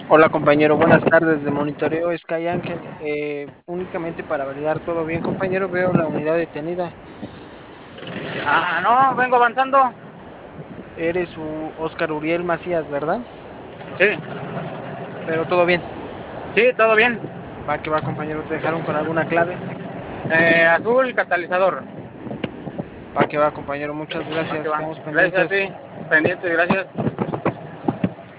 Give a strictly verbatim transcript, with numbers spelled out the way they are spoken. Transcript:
Hola compañero, buenas tardes de monitoreo Sky Ángel. Eh, únicamente para validar todo bien, compañero, veo la unidad detenida. Ah, no, vengo avanzando. Eres su Oscar Uriel Macías, ¿verdad? Sí, Pero todo bien. sí, todo bien. Va que va, compañero, ¿te dejaron con alguna clave? Eh, azul, catalizador. Va que va, compañero, muchas Va que gracias. va. Quedamos Gracias a pendientes. ti. Pendiente, gracias.